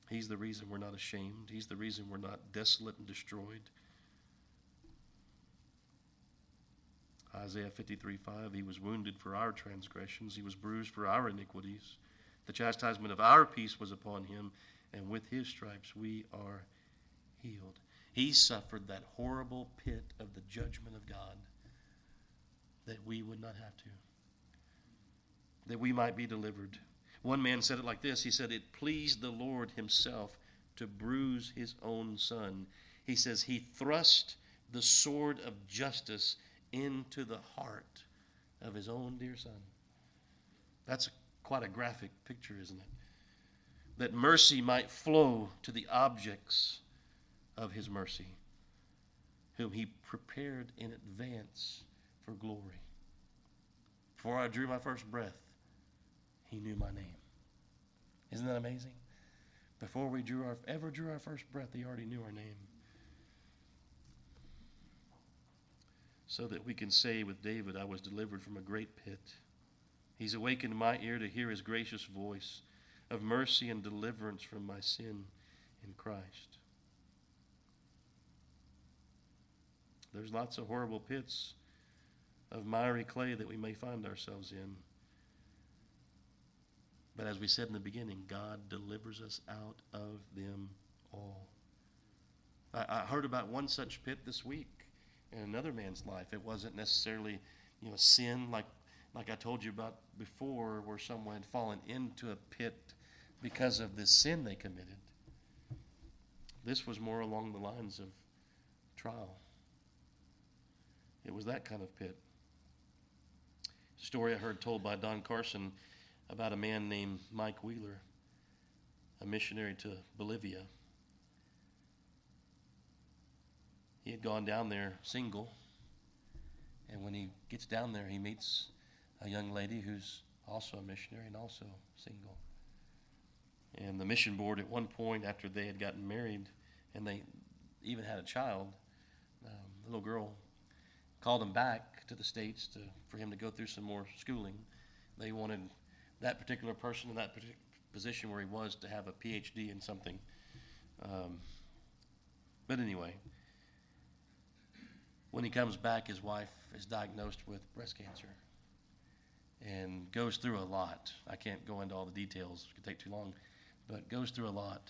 He's the reason we're not ashamed. He's the reason we're not desolate and destroyed. Isaiah fifty-three five, he was wounded for our transgressions. He was bruised for our iniquities. The chastisement of our peace was upon him, and with his stripes we are healed. He suffered that horrible pit of the judgment of God that we would not have to, that we might be delivered. One man said it like this. He said, it pleased the Lord himself to bruise his own son. He says, he thrust the sword of justice into the heart of his own dear son. That's a, quite a graphic picture, isn't it? That mercy might flow to the objects of his mercy, whom he prepared in advance for glory. Before I drew my first breath, he knew my name. Isn't that amazing? Before we drew our, ever drew our first breath, he already knew our name. So that we can say with David, I was delivered from a great pit. He's awakened my ear to hear his gracious voice of mercy and deliverance from my sin in Christ. There's lots of horrible pits of miry clay that we may find ourselves in. But as we said in the beginning, God delivers us out of them all. I, I heard about one such pit this week in another man's life. It wasn't necessarily, you know, sin like like I told you about before, where someone had fallen into a pit because of the sin they committed. This was more along the lines of trial. It was that kind of pit. A story I heard told by Don Carson about a man named Mike Wheeler, a missionary to Bolivia. He had gone down there single, and when he gets down there, he meets a young lady who's also a missionary and also single. And the mission board at one point, after they had gotten married and they even had a child, um, the little girl called him back to the States to, for him to go through some more schooling. They wanted that particular person in that particular position where he was to have a P H D in something. Um, but anyway, when he comes back, his wife is diagnosed with breast cancer and goes through a lot. I can't go into all the details. It could take too long, but goes through a lot.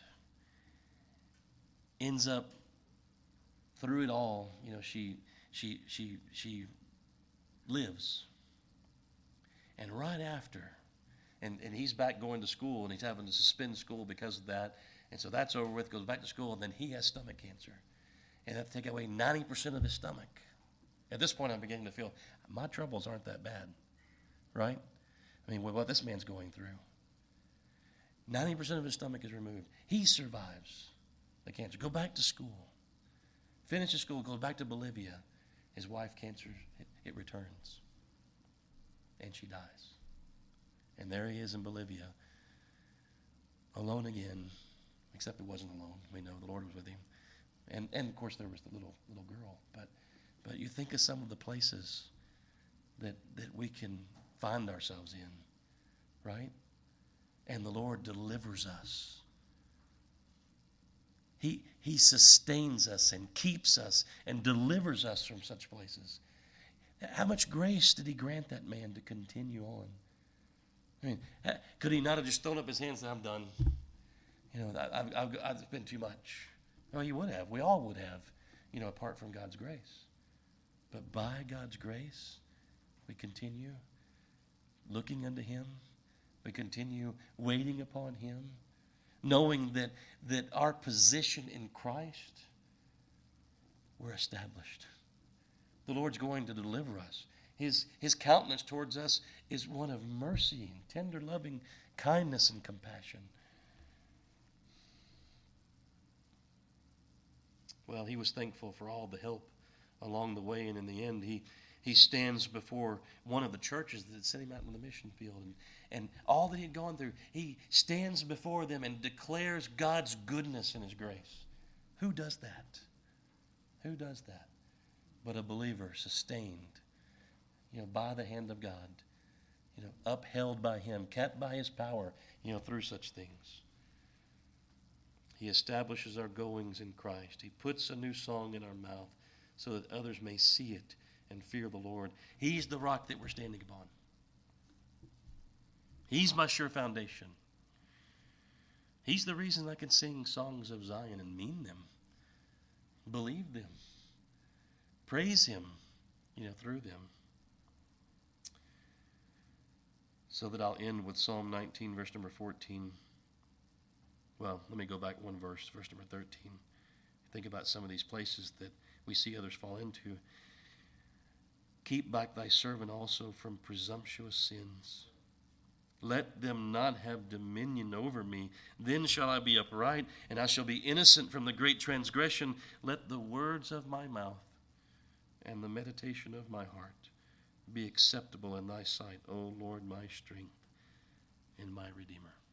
Ends up through it all, you know, she she she she lives. And right after, and, and he's back going to school, and he's having to suspend school because of that. And so that's over with, goes back to school, and then he has stomach cancer. And they have to take away ninety percent of his stomach. At this point, I'm beginning to feel, my troubles aren't that bad, right? I mean, what this man's going through. ninety percent of his stomach is removed. He survives the cancer. Go back to school. Finishes school, goes back to Bolivia. His wife, cancer, it, it returns. And she dies. And there he is in Bolivia, alone again, except it wasn't alone. We know the Lord was with him. And, and of course, there was the little little girl. But but you think of some of the places that that we can find ourselves in, right? And the Lord delivers us. He He sustains us and keeps us and delivers us from such places. How much grace did he grant that man to continue on? I mean, could he not have just thrown up his hands and said, I'm done? You know, I, I've, I've, I've been too much. No, he would have. We all would have, you know, apart from God's grace. But by God's grace, we continue looking unto him. We continue waiting upon him, knowing that, that our position in Christ, we're established. The Lord's going to deliver us. His, his countenance towards us is one of mercy and tender, loving kindness and compassion. Well, he was thankful for all the help along the way, and in the end, he, he stands before one of the churches that had sent him out in the mission field. And, and all that he had gone through, he stands before them and declares God's goodness and his grace. Who does that? Who does that? But a believer sustained, you know, by the hand of God, you know, upheld by him, kept by his power, you know, through such things. He establishes our goings in Christ. He puts a new song in our mouth so that others may see it and fear the Lord. He's the rock that we're standing upon. He's my sure foundation. He's the reason I can sing songs of Zion and mean them, believe them, praise Him, you know, through them. So that I'll end with Psalm nineteen, verse number fourteen. Well, let me go back one verse, verse number thirteen. Think about some of these places that we see others fall into. Keep back thy servant also from presumptuous sins. Let them not have dominion over me. Then shall I be upright, and I shall be innocent from the great transgression. Let the words of my mouth and the meditation of my heart be acceptable in thy sight, O Lord, my strength and my Redeemer.